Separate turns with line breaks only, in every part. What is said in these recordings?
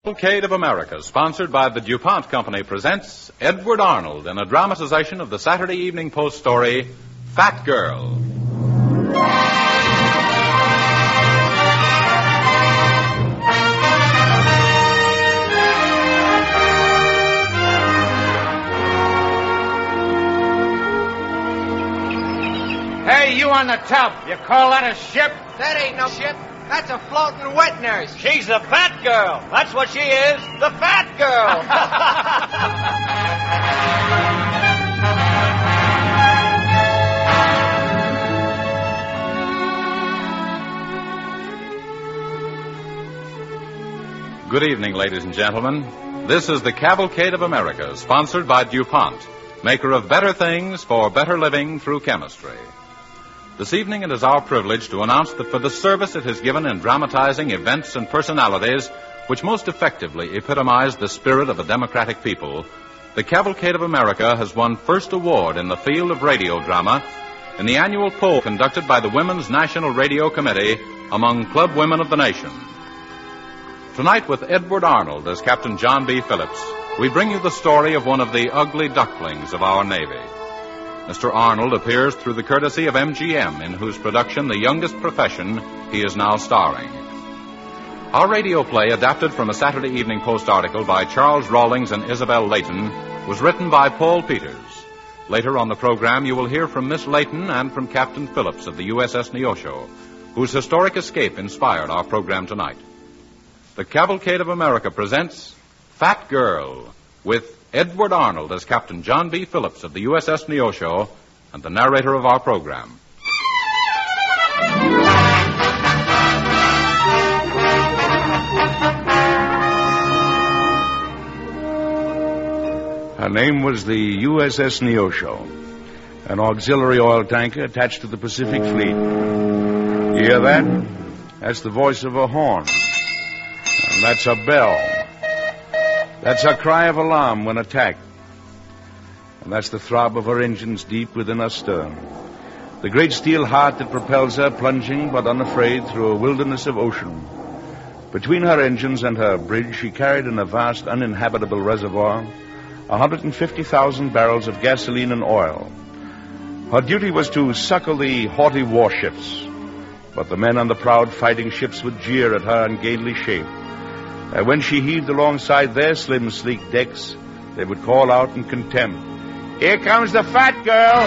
Cavalcade of America, sponsored by the DuPont Company, presents Edward Arnold in a dramatization of the Saturday Evening Post story, Fat Girl.
Hey, you on the top, you call that a ship?
That ain't no ship. That's a floating wet nurse.
She's the fat girl. That's what she is, the fat girl.
Good evening, ladies and gentlemen. This is the Cavalcade of America, sponsored by DuPont, maker of better things for better living through chemistry. This evening it is our privilege to announce that for the service it has given in dramatizing events and personalities which most effectively epitomize the spirit of a democratic people, the Cavalcade of America has won first award in the field of radio drama in the annual poll conducted by the Women's National Radio Committee among club women of the nation. Tonight, with Edward Arnold as Captain John B. Phillips, we bring you the story of one of the ugly ducklings of our Navy. Mr. Arnold appears through the courtesy of MGM, in whose production, The Youngest Profession, he is now starring. Our radio play, adapted from a Saturday Evening Post article by Charles Rawlings and Isabel Layton, was written by Paul Peters. Later on the program, you will hear from Miss Layton and from Captain Phillips of the USS Neosho, whose historic escape inspired our program tonight. The Cavalcade of America presents Fat Girl, with Edward Arnold as Captain John B. Phillips of the USS Neosho and the narrator of our program.
Her name was the USS Neosho, an auxiliary oil tanker attached to the Pacific Fleet. You hear that? That's the voice of a horn. And that's a bell. That's her cry of alarm when attacked. And that's the throb of her engines deep within her stern. The great steel heart that propels her, plunging but unafraid through a wilderness of ocean. Between her engines and her bridge, she carried in a vast uninhabitable reservoir 150,000 barrels of gasoline and oil. Her duty was to succor the haughty warships. But the men on the proud fighting ships would jeer at her ungainly shape. And when she heaved alongside their slim, sleek decks, they would call out in contempt, "Here comes the fat girl!"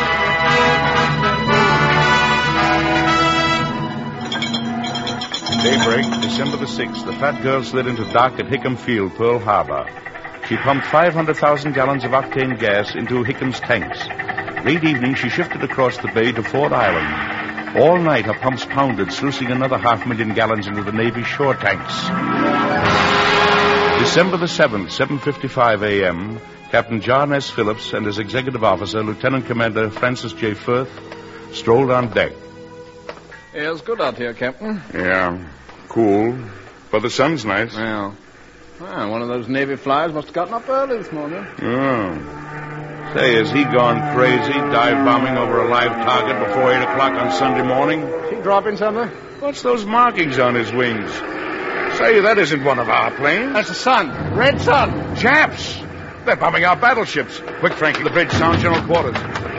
Daybreak, December the 6th, the fat girl slid into dock at Hickam Field, Pearl Harbor. She pumped 500,000 gallons of octane gas into Hickham's tanks. Late evening, she shifted across the bay to Ford Island. All night, her pumps pounded, sluicing another 500,000 gallons into the Navy's shore tanks. December the 7th, 7:55 a.m., Captain John S. Phillips and his executive officer, Lieutenant Commander Francis J. Firth, strolled on deck.
It's good out here, Captain.
Yeah, cool. But the sun's nice.
Yeah. Well, one of those Navy flyers must have gotten up early this morning.
Oh. Say, has he gone crazy, dive-bombing over a live target before 8 o'clock on Sunday morning?
Is he dropping something?
What's those markings on his wings? Say, that isn't one of our planes.
That's the sun. Red sun.
Japs! They're bombing our battleships. Quick, Frankie, the bridge, sound General Quarters.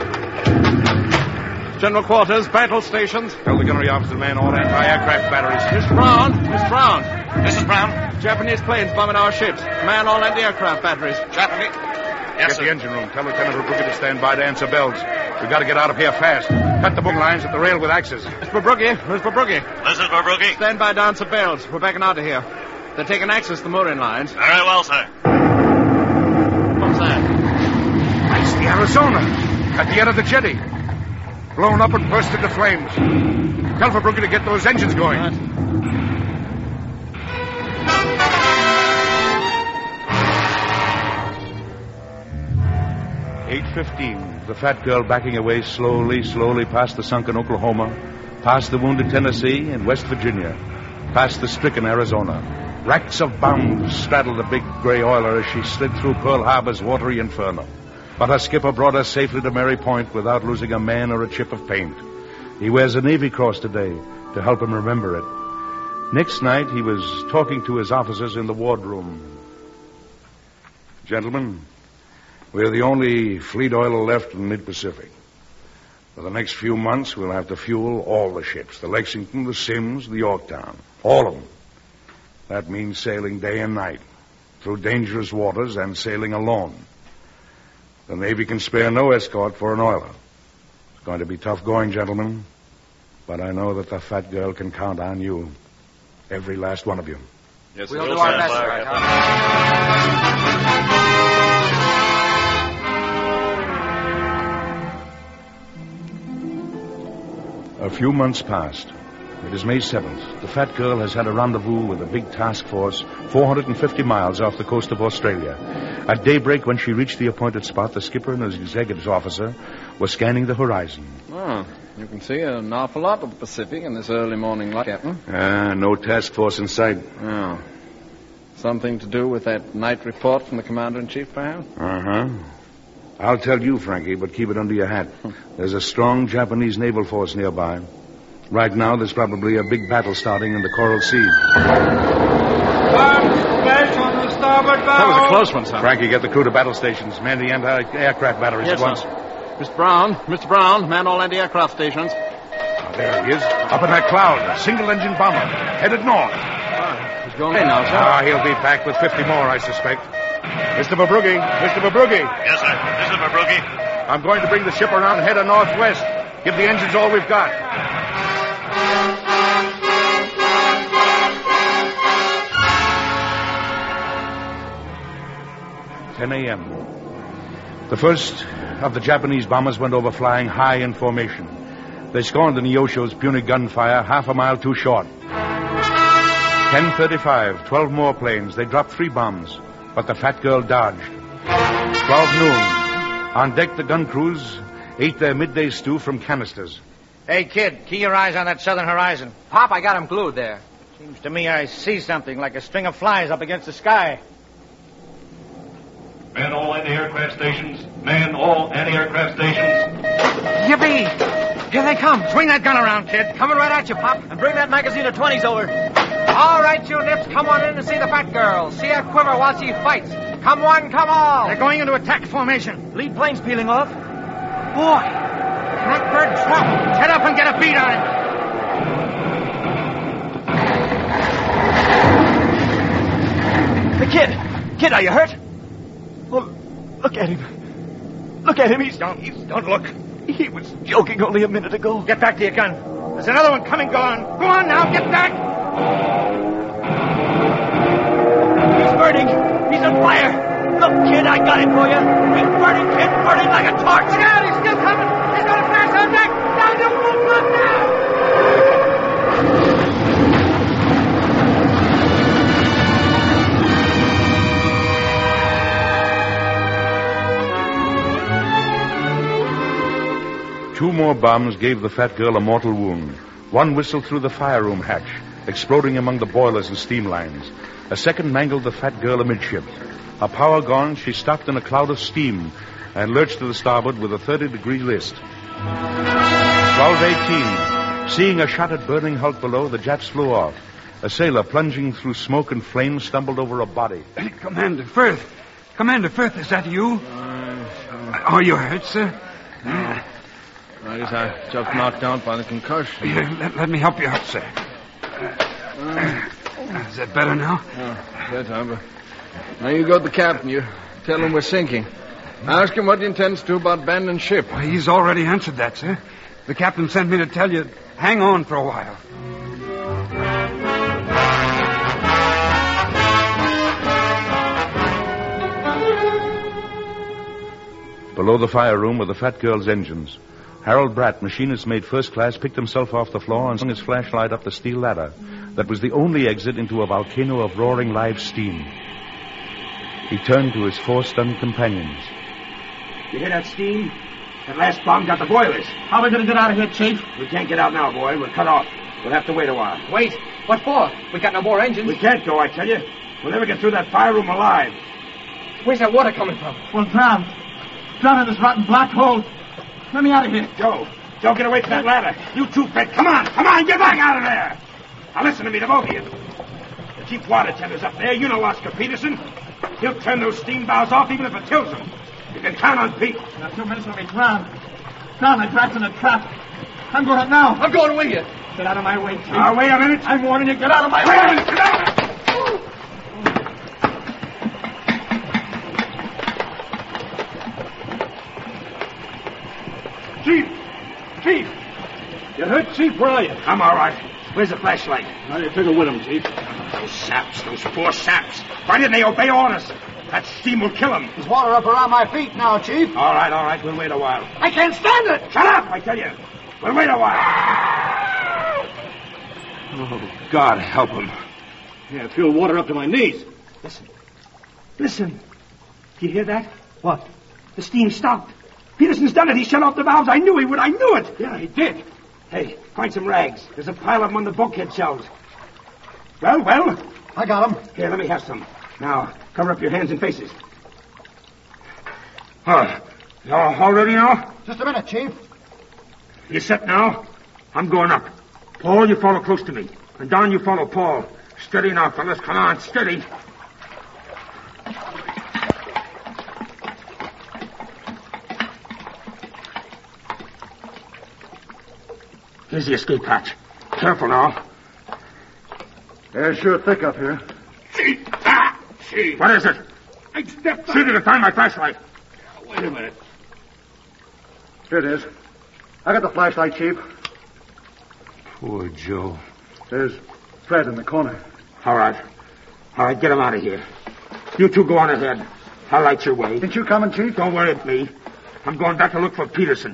General Quarters, battle stations.
Tell the gunnery officer to man all anti-aircraft batteries.
Miss Brown. Miss Brown.
Mrs. Brown?
Japanese planes bombing our ships. Man all anti-aircraft batteries.
Japanese? Yes,
Get
sir.
the engine room. Tell Lieutenant Verbrucke to stand by to answer bells. We've got to get out of here fast. Cut the boom lines at the rail with axes.
Miss Verbrucke. Miss Verbrucke.
Mrs. Verbrucke?
Stand by to answer bells. We're backing out of here. They're taking access to the mooring lines.
Very well, sir.
What's that?
That's the Arizona. At the end of the jetty. Blown up and burst into flames. Tell Verbrucke to get those engines going.
Right.
8:15. The fat girl backing away slowly past the sunken Oklahoma, past the wounded Tennessee and West Virginia, past the stricken Arizona. Racks of bombs straddled the big gray oiler as she slid through Pearl Harbor's watery inferno. But her skipper brought her safely to Mary Point without losing a man or a chip of paint. He wears a Navy Cross today to help him remember it. Next night, he was talking to his officers in the wardroom. Gentlemen, we're the only fleet oiler left in the mid-Pacific. For the next few months, we'll have to fuel all the ships. The Lexington, the Sims, the Yorktown. All of them. That means sailing day and night, through dangerous waters and sailing alone. The Navy can spare no escort for an oiler. It's going to be tough going, gentlemen. But I know that the fat girl can count on you. Every last one of you.
Yes,
We'll do our best, sir.
A few months passed. It is May 7th. The fat girl has had a rendezvous with a big task force 450 miles off the coast of Australia. At daybreak, when she reached the appointed spot, the skipper and his executive officer were scanning the horizon.
Oh, you can see an awful lot of the Pacific in this early morning light, Captain.
No task force in sight.
Oh. Something to do with that night report from the Commander-in-Chief, perhaps?
Uh-huh. I'll tell you, Frankie, but keep it under your hat. There's a strong Japanese naval force nearby. Right now, there's probably a big battle starting in the Coral Sea.
Splash on the starboard bow.
That was a close one, son.
Frankie, get the crew to battle stations. Man the anti-aircraft batteries at once.
Mr. Brown, man all anti-aircraft stations.
Oh, there he is. Up in that cloud. A single-engine bomber. Headed north.
He's going in now, sir.
He'll be back with 50 more, I suspect. Mr. Mabrugi.
Yes, sir. This is Mabrugi.
I'm going to bring the ship around head of northwest. Give the engines all we've got. 10 a.m. The first of the Japanese bombers went over flying high in formation. They scorned the Neosho's puny gunfire half a mile too short. 10:35, 12 more planes. They dropped 3 bombs, but the fat girl dodged. 12 noon. On deck, the gun crews ate their midday stew from canisters.
Hey, kid, keep your eyes on that southern horizon.
Pop, I got him glued there.
Seems to me I see something like a string of flies up against the sky.
Man all anti-aircraft stations. Man all anti-aircraft stations.
Yippee! Here they come.
Swing that gun around, kid.
Coming right at you, Pop. And bring that magazine of 20s over. All right, you nips, come on in and see the fat girl. See her quiver while she fights. Come one, come all.
They're going into attack formation.
Lead plane's peeling off. Boy, Blackbird trouble.
Head up and get a beat on him.
The kid. Kid, are you hurt? Oh, look at him. Look at him.
Don't look.
He was joking only a minute ago.
Get back to your gun. There's another one coming. Go on. Go on now. Get back.
He's burning. He's on fire. Look, kid, I got it for you. He's burning, kid. Burning like a torch.
Look out. He's still coming. He's going to flash our deck. Down the roof. Look now.
Two more bombs gave the fat girl a mortal wound. One whistled through the fire room hatch, exploding among the boilers and steam lines. A second mangled the fat girl amidship. Her power gone, she stopped in a cloud of steam and lurched to the starboard with a 30-degree list. 12:18. Seeing a shattered burning hulk below, the Japs flew off. A sailor plunging through smoke and flames stumbled over a body.
Commander Firth. Commander Firth, is that you? Are you hurt, sir?
I guess I just knocked out by the concussion.
Here, let me help you up, sir. Is that better now?
Better, but... Now you go to the captain. You tell him we're sinking. Ask him what he intends to do about abandoning ship.
Well, he's already answered that, sir. The captain sent me to tell you, hang on for a while.
Below the fire room were the fat girl's engines. Harold Bratt, machinist made first class, picked himself off the floor and swung his flashlight up the steel ladder. That was the only exit into a volcano of roaring live steam. He turned to his 4 stunned companions.
You hear that steam? That last bomb got the boilers.
How are we going to get out of here, Chief?
We can't get out now, boy. We're cut off. We'll have to wait a while.
Wait. What for? We got no more engines.
We can't go, I tell you. We'll never get through that fire room alive.
Where's that water coming from?
Well, drowned. Drowned in this rotten black hole. Let me out of here.
Joe, get away from that ladder. You too, Fred. Come on, get back out of there. Now listen to me, the both of you. The chief water tender's up there. You know Oscar Peterson. He'll turn those steam valves off even if it kills him. You can count on Pete.
In a few minutes we'll be drowned. Drowned like rats in a trap. I'm going up now. I'm going with you. Get out of my way, Chief.
Now, wait a minute.
I'm warning you. Get out of my
Wait
way.
a minute. Get out.
Chief! You hurt, Chief? Where are you?
I'm all right. Where's the flashlight?
How do you figure with him, Chief?
Those saps, those poor saps. Why didn't they obey orders? That steam will kill them.
There's water up around my feet now, Chief.
All right. We'll wait a while.
I can't stand it!
Shut up, I tell you. We'll wait a while.
Oh, God help him. Yeah, I feel water up to my knees.
Listen. Do you hear that? What? The steam stopped. Peterson's done it. He shut off the valves. I knew he would. I knew it.
Yeah, he did.
Hey, find some rags. There's a pile of them on the bulkhead shelves. Well?
I got him.
Here, let me have some. Now, cover up your hands and faces. You all ready now?
Just a minute, Chief.
You set now? I'm going up. Paul, you follow close to me. And Don, you follow Paul. Steady now, fellas. Come on, steady. Here's the escape hatch. Careful now.
Yeah, sure thick up here.
See. What is it?
I stepped on
See to find my flashlight.
Wait a minute. Here it is. I got the flashlight, Chief.
Poor Joe.
There's Fred in the corner.
All right, get him out of here. You two go on ahead. I'll light your way.
Ain't you coming, Chief?
Don't worry about me. I'm going back to look for Peterson.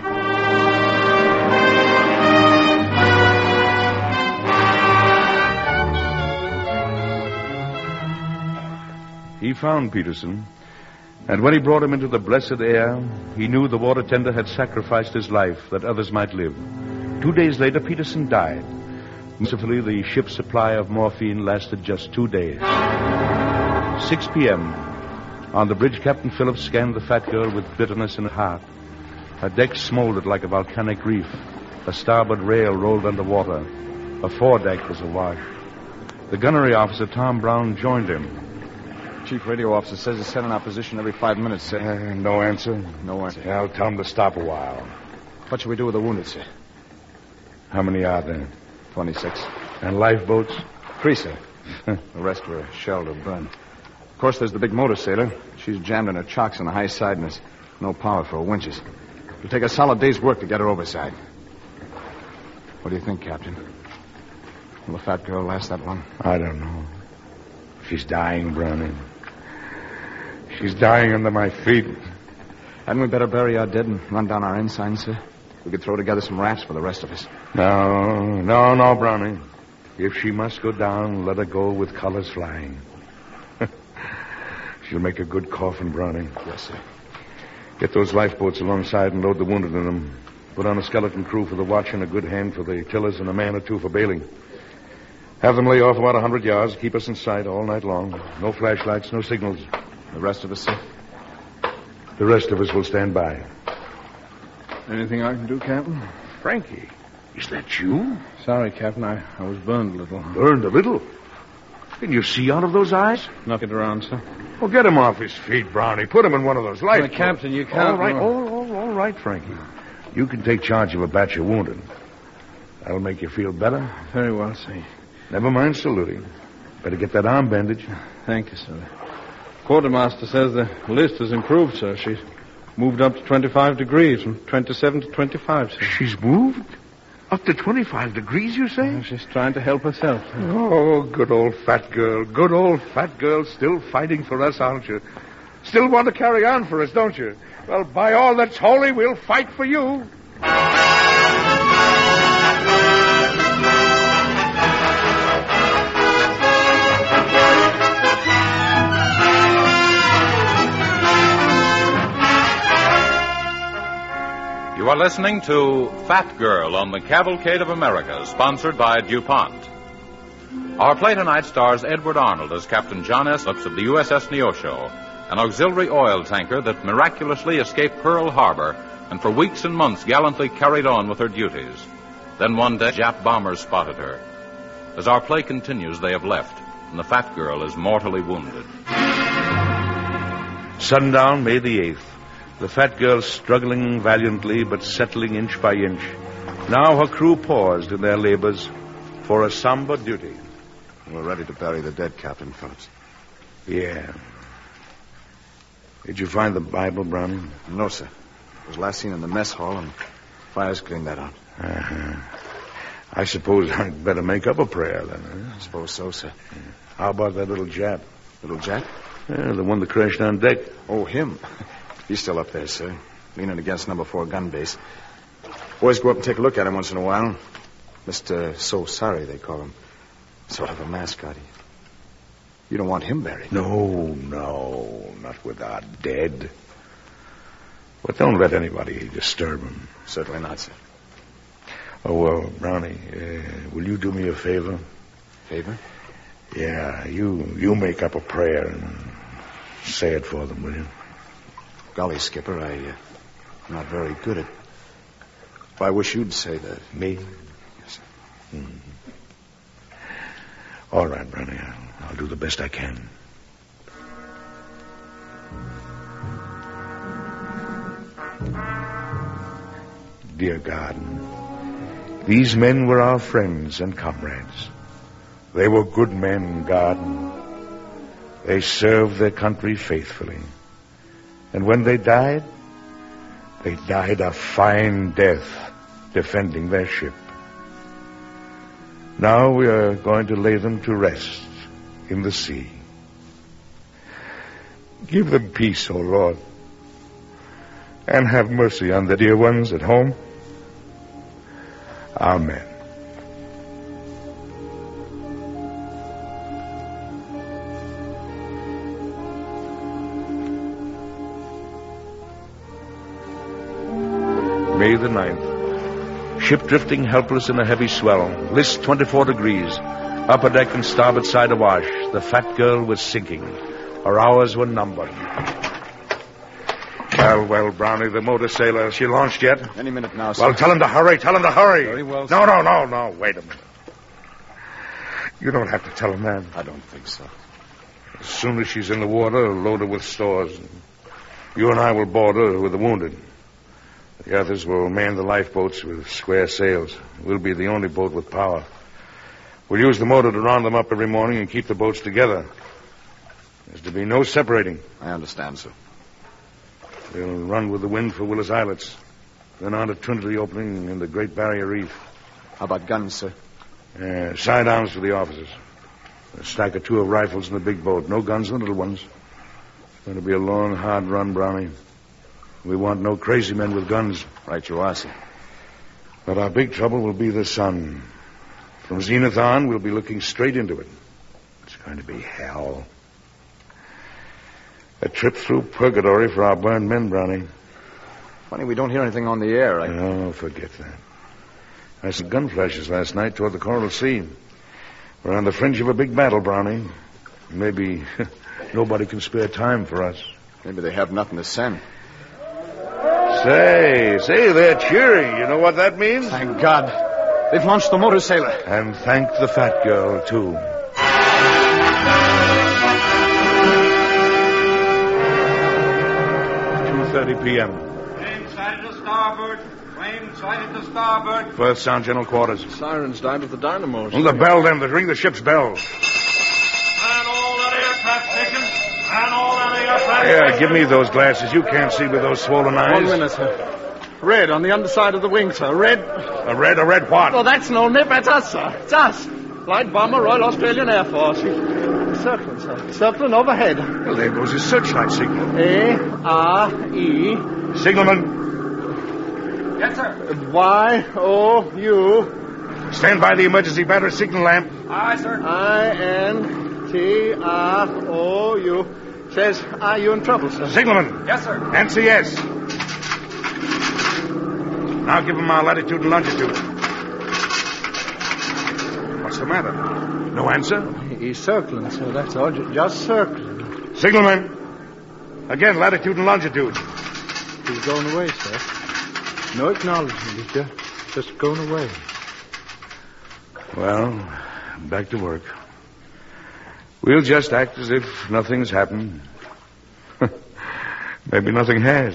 He found Peterson, and when he brought him into the blessed air, he knew the water tender had sacrificed his life that others might live. 2 days later, Peterson died. Mercifully, the ship's supply of morphine lasted just 2 days. 6 p.m. On the bridge, Captain Phillips scanned the fat girl with bitterness in her heart. Her deck smoldered like a volcanic reef. A starboard rail rolled under water. A foredeck was awash. The gunnery officer, Tom Brown, joined him.
Chief radio officer says he's sending our position every 5 minutes, sir.
No answer?
No answer.
Yeah, I'll tell him to stop a while.
What should we do with the wounded, sir?
How many are there?
26.
And lifeboats?
3, sir. The rest were shelled or burned. Of course, there's the big motor sailor. She's jammed in her chocks on the high side and there's no power for her winches. It'll take a solid day's work to get her overside. What do you think, Captain? Will the fat girl last that long?
I don't know. She's dying, Brownie. She's dying under my feet.
Hadn't we better bury our dead and run down our ensigns, sir? We could throw together some rafts for the rest of us.
No, Brownie. If she must go down, let her go with colors flying. She'll make a good coffin, Brownie.
Yes, sir.
Get those lifeboats alongside and load the wounded in them. Put on a skeleton crew for the watch and a good hand for the tillers and a man or two for bailing. Have them lay off about 100 yards. Keep us in sight all night long. No flashlights, no signals.
The rest of us, sir?
The rest of us will stand by.
Anything I can do, Captain?
Frankie, is that you?
Sorry, Captain. I was burned a little.
Burned a little? Can you see out of those eyes?
Knock it around, sir.
Well, get him off his feet, Brownie. Put him in one of those lifeboats.
Captain, you can't...
All right, all right, Frankie. You can take charge of a batch of wounded. That'll make you feel better.
Very well, sir.
Never mind saluting. Better get that arm bandage.
Thank you, sir. Quartermaster says the list has improved, sir. She's moved up to 25 degrees, from 27 to 25, sir.
She's moved? Up to 25 degrees, you say?
She's trying to help herself, sir.
Oh, good old fat girl. Good old fat girl. Still fighting for us, aren't you? Still want to carry on for us, don't you? Well, by all that's holy, we'll fight for you.
You are listening to Fat Girl on the Cavalcade of America, sponsored by DuPont. Our play tonight stars Edward Arnold as Captain John S. Phillips of the USS Neosho, an auxiliary oil tanker that miraculously escaped Pearl Harbor and for weeks and months gallantly carried on with her duties. Then one day, Jap bombers spotted her. As our play continues, they have left, and the fat girl is mortally wounded.
Sundown, May the 8th. The fat girl struggling valiantly, but settling inch by inch. Now her crew paused in their labors for a somber duty.
We're ready to bury the dead, Captain Phillips.
Yeah. Did you find the Bible, Brownie?
No, sir. It was last seen in the mess hall, and fires cleaned that out.
Uh-huh. I suppose I'd better make up a prayer, then, huh?
I suppose so, sir.
How about that little Jap?
Little Jack?
Yeah, the one that crashed on deck.
Oh, him. He's still up there, sir, leaning against number 4 gun base. Boys go up and take a look at him once in a while. Mr. So Sorry, they call him. Sort of a mascot. You don't want him buried?
No, not with our dead. But don't let anybody disturb him.
Certainly not, sir.
Oh, well, Brownie, will you do me a favor?
Favor?
Yeah, you make up a prayer and say it for them, will you?
Golly, Skipper, I'm not very good at... I wish you'd say that.
Me?
Yes, sir.
Mm-hmm. All right, Brownie, I'll do the best I can. Dear God, these men were our friends and comrades. They were good men, God. They served their country faithfully. And when they died a fine death defending their ship. Now we are going to lay them to rest in the sea. Give them peace, O Lord, and have mercy on the dear ones at home. Amen. May the 9th. Ship drifting helpless in a heavy swell. List 24 degrees. Upper deck and starboard side awash. The fat girl was sinking. Her hours were numbered. Well, Brownie, the motor sailor, she launched yet?
Any minute now, sir.
Well, tell him to hurry.
Very well, sir.
No. Wait a minute. You don't have to tell him that.
I don't think so.
As soon as she's in the water, load her with stores. You and I will board her with the wounded. The others will man the lifeboats with square sails. We'll be the only boat with power. We'll use the motor to round them up every morning and keep the boats together. There's to be no separating.
I understand, sir.
We'll run with the wind for Willis Islets. Then on to Trinity opening in the Great Barrier Reef.
How about guns, sir?
Side arms for the officers. A stack or two of rifles in the big boat. No guns in the little ones. It's going to be a long, hard run, Brownie. We want no crazy men with guns.
Right you are, sir.
But our big trouble will be the sun. From zenith on, we'll be looking straight into it. It's going to be hell. A trip through purgatory for our burned men, Brownie.
Funny we don't hear anything on the air.
Oh, forget that. I saw gun flashes last night toward the Coral Sea. We're on the fringe of a big battle, Brownie. Maybe nobody can spare time for us.
Maybe they have nothing to send.
Say, they're cheering. You know what that means?
Thank God. They've launched the motor sailor.
And thank the fat girl, too. .30 p.m.
Flame sighted to starboard. Flame sighted to starboard.
First sound, general quarters.
Sirens died with the dynamos.
The bell, then. Ring the ship's bell.
Man all that aircraft stations. Man all that aircraft
Yeah, give me those glasses. You can't see with those swollen eyes.
1 minute, sir. Red on the underside of the wing, sir. Red.
A red what?
Oh, that's no nip. That's us, sir. It's us. Light bomber, Royal Australian Air Force. Circling, sir. Circling overhead.
Well, there goes his searchlight signal.
A-R-E.
Signalman.
Yes, sir.
Y-O-U.
Stand by the emergency battery signal lamp.
Aye, sir.
I-N-T-R-O-U. Says, are you in trouble, sir?
Signalman.
Yes, sir.
NCS. Now give him our latitude and longitude. What's the matter? No answer?
He's circling, sir. That's all. Just circling.
Signalman. Again, latitude and longitude.
He's going away, sir. No acknowledgement. He's just going away.
Well, back to work. We'll just act as if nothing's happened. Maybe nothing has.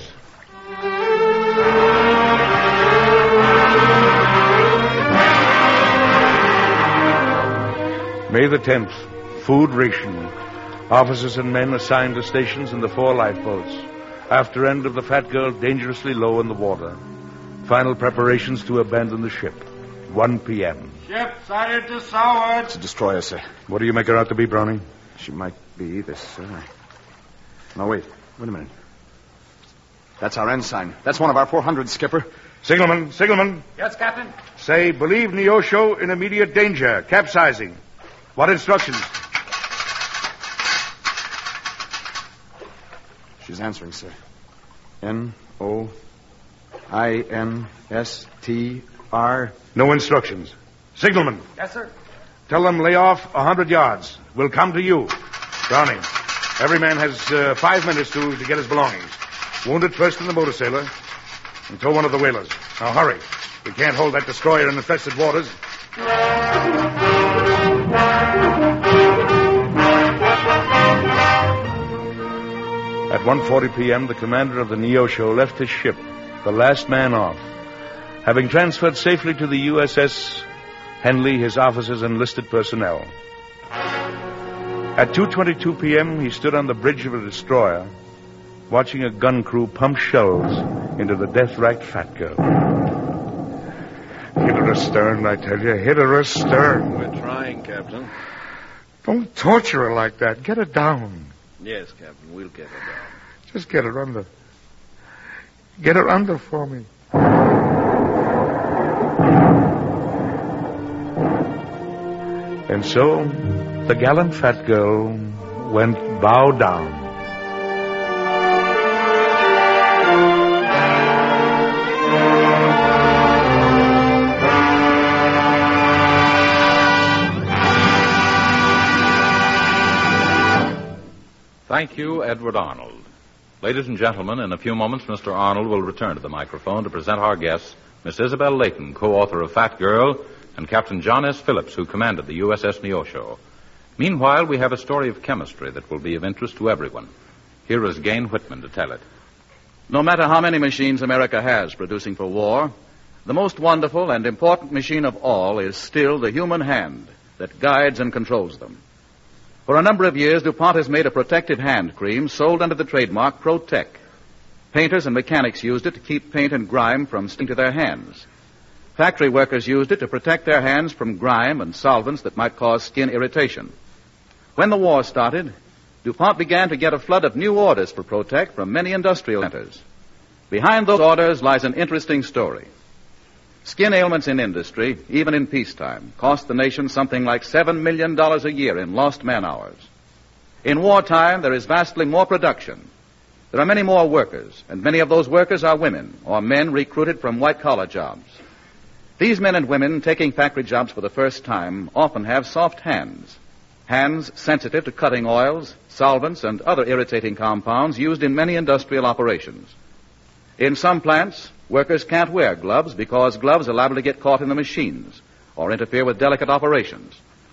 May the 10th. Food ration. Officers and men assigned to stations in the 4 lifeboats. After end of the Fat Girl dangerously low in the water. Final preparations to abandon the ship. 1 p.m.
Ship sighted to southward.
It's a destroyer, sir.
What do you make her out to be, Browning?
She might be this, sir. No, wait a minute. That's our ensign. That's one of our 400, Skipper.
Signalman.
Yes, Captain.
Say, believe Neosho in immediate danger. Capsizing. What instructions?
She's answering, sir. N-O-I-N-S-T-R.
No instructions. Signalman.
Yes, sir.
Tell them lay off 100 yards. We'll come to you. Browning, every man has 5 minutes to get his belongings. Wounded first in the motor sailor. And tow one of the whalers. Now hurry. We can't hold that destroyer in infested waters. At 1:40 p.m., the commander of the Neosho left his ship, the last man off, having transferred safely to the USS Henley his officers and enlisted personnel. At 2:22 p.m., he stood on the bridge of a destroyer, watching a gun crew pump shells into the death-racked Fat Girl. Hit her astern, I tell you. Hit her astern.
We're trying, Captain.
Don't torture her like that. Get her down.
Yes, Captain, we'll get her down.
Just get her under. Get her under for me. And so, the gallant Fat Girl went bow down.
Thank you, Edward Arnold. Ladies and gentlemen, in a few moments, Mr. Arnold will return to the microphone to present our guests, Miss Isabel Layton, co-author of Fat Girl, and Captain John S. Phillips, who commanded the USS Neosho. Meanwhile, we have a story of chemistry that will be of interest to everyone. Here is Gain Whitman to tell it.
No matter how many machines America has producing for war, the most wonderful and important machine of all is still the human hand that guides and controls them. For a number of years, DuPont has made a protective hand cream sold under the trademark Protec. Painters and mechanics used it to keep paint and grime from sticking to their hands. Factory workers used it to protect their hands from grime and solvents that might cause skin irritation. When the war started, DuPont began to get a flood of new orders for Protec from many industrial centers. Behind those orders lies an interesting story. Skin ailments in industry, even in peacetime, cost the nation something like $7 million a year in lost man-hours. In wartime, there is vastly more production. There are many more workers, and many of those workers are women or men recruited from white-collar jobs. These men and women taking factory jobs for the first time often have soft hands sensitive to cutting oils, solvents, and other irritating compounds used in many industrial operations. In some plants, workers can't wear gloves because gloves are liable to get caught in the machines or interfere with delicate operations.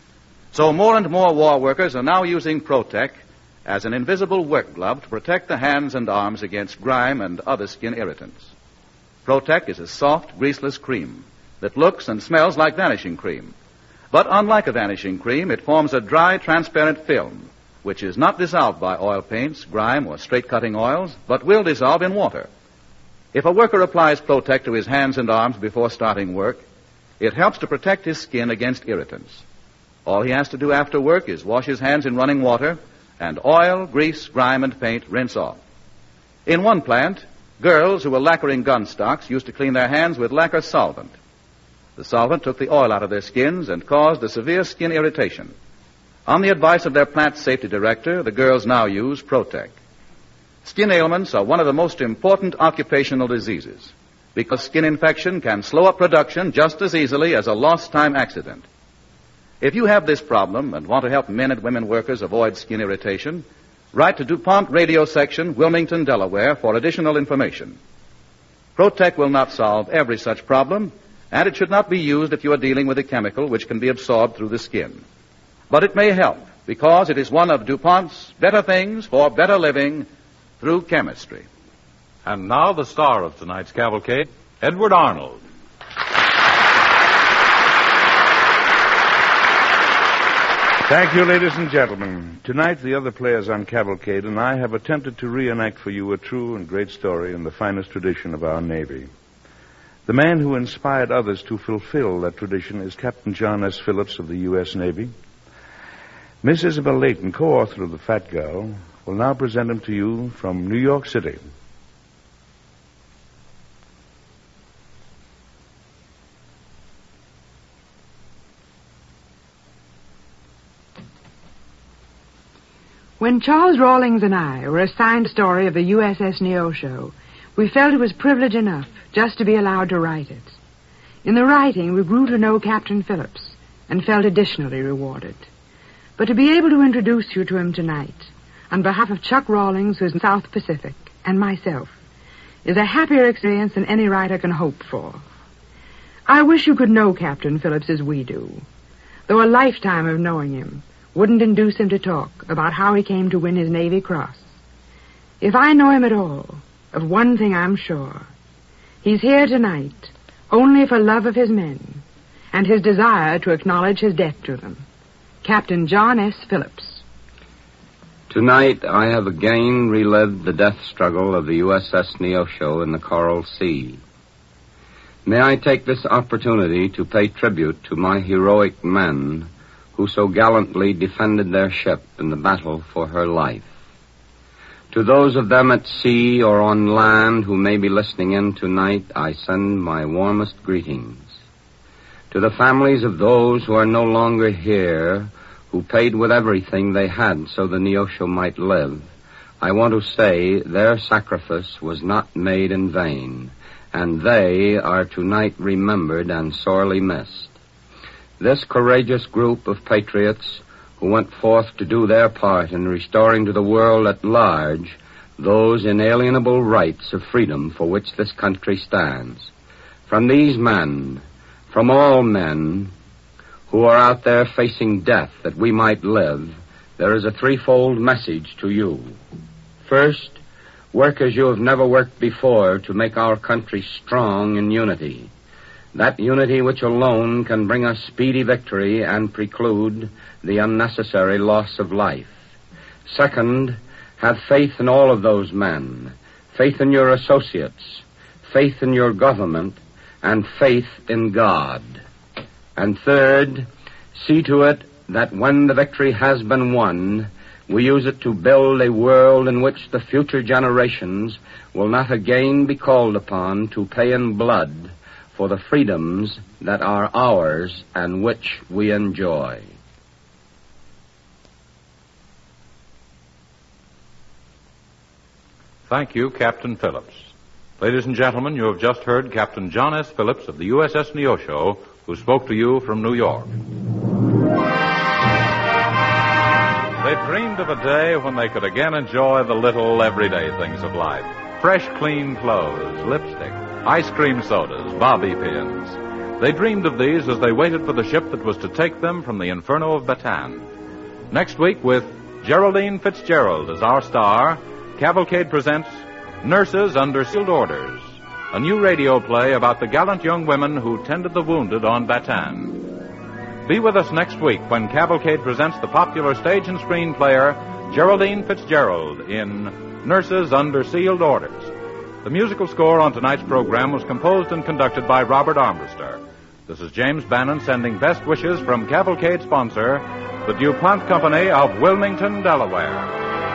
So more and more war workers are now using Protec as an invisible work glove to protect the hands and arms against grime and other skin irritants. Protec is a soft, greaseless cream that looks and smells like vanishing cream. But unlike a vanishing cream, it forms a dry, transparent film, which is not dissolved by oil paints, grime, or straight-cutting oils, but will dissolve in water. If a worker applies Protec to his hands and arms before starting work, it helps to protect his skin against irritants. All he has to do after work is wash his hands in running water, and oil, grease, grime, and paint rinse off. In one plant, girls who were lacquering gun stocks used to clean their hands with lacquer solvent. The solvent took the oil out of their skins and caused a severe skin irritation. On the advice of their plant safety director, the girls now use Protec. Skin ailments are one of the most important occupational diseases because skin infection can slow up production just as easily as a lost time accident. If you have this problem and want to help men and women workers avoid skin irritation, write to DuPont Radio Section, Wilmington, Delaware, for additional information. Protec will not solve every such problem, and it should not be used if you are dealing with a chemical which can be absorbed through the skin. But it may help because it is one of DuPont's better things for better living through chemistry.
And now the star of tonight's cavalcade, Edward Arnold.
Thank you, ladies and gentlemen. Tonight, the other players on Cavalcade and I have attempted to reenact for you a true and great story in the finest tradition of our Navy. The man who inspired others to fulfill that tradition is Captain John S. Phillips of the U.S. Navy. Miss Isabel Layton, co-author of The Fat Girl, will now present him to you from New York City.
When Charles Rawlings and I were assigned the story of the USS Neosho, we felt it was privilege enough just to be allowed to write it. In the writing, we grew to know Captain Phillips and felt additionally rewarded. But to be able to introduce you to him tonight, on behalf of Chuck Rawlings, who's in South Pacific, and myself, is a happier experience than any writer can hope for. I wish you could know Captain Phillips as we do, though a lifetime of knowing him wouldn't induce him to talk about how he came to win his Navy Cross. If I know him at all, of one thing I'm sure. He's here tonight only for love of his men and his desire to acknowledge his debt to them. Captain John S. Phillips.
Tonight I have again relived the death struggle of the USS Neosho in the Coral Sea. May I take this opportunity to pay tribute to my heroic men who so gallantly defended their ship in the battle for her life. To those of them at sea or on land who may be listening in tonight, I send my warmest greetings. To the families of those who are no longer here, who paid with everything they had so the Neosho might live, I want to say their sacrifice was not made in vain, and they are tonight remembered and sorely missed. This courageous group of patriots who went forth to do their part in restoring to the world at large those inalienable rights of freedom for which this country stands. From these men, from all men who are out there facing death that we might live, there is a threefold message to you. First, work as you have never worked before to make our country strong in unity. That unity which alone can bring us speedy victory and preclude the unnecessary loss of life. Second, have faith in all of those men, faith in your associates, faith in your government, and faith in God. And third, see to it that when the victory has been won, we use it to build a world in which the future generations will not again be called upon to pay in blood for the freedoms that are ours and which we enjoy.
Thank you, Captain Phillips. Ladies and gentlemen, you have just heard Captain John S. Phillips of the USS Neosho, who spoke to you from New York. They dreamed of a day when they could again enjoy the little everyday things of life. Fresh, clean clothes, lipstick, ice cream sodas, bobby pins. They dreamed of these as they waited for the ship that was to take them from the inferno of Bataan. Next week, with Geraldine Fitzgerald as our star, Cavalcade presents Nurses Under Sealed Orders, a new radio play about the gallant young women who tended the wounded on Bataan. Be with us next week when Cavalcade presents the popular stage and screen player Geraldine Fitzgerald in Nurses Under Sealed Orders. The musical score on tonight's program was composed and conducted by Robert Armbruster. This is James Bannon sending best wishes from Cavalcade sponsor, the DuPont Company of Wilmington, Delaware.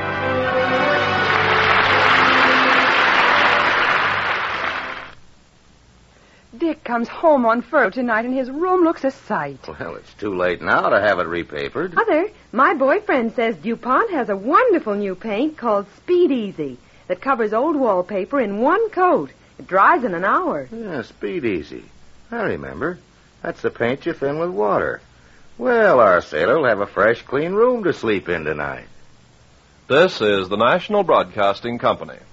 Dick comes home on furlough tonight, and his room looks a sight.
Well, it's too late now to have it repapered.
Mother, my boyfriend says DuPont has a wonderful new paint called Speed Easy that covers old wallpaper in one coat. It dries in an hour.
Yeah, Speed Easy. I remember. That's the paint you thin with water. Well, our sailor will have a fresh, clean room to sleep in tonight.
This is the National Broadcasting Company.